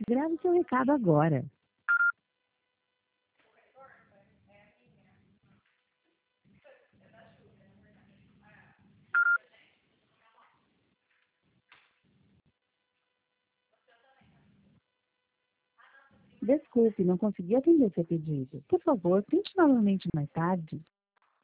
Grave seu recado agora. Desculpe, não consegui atender seu pedido. Por favor, tente novamente mais tarde.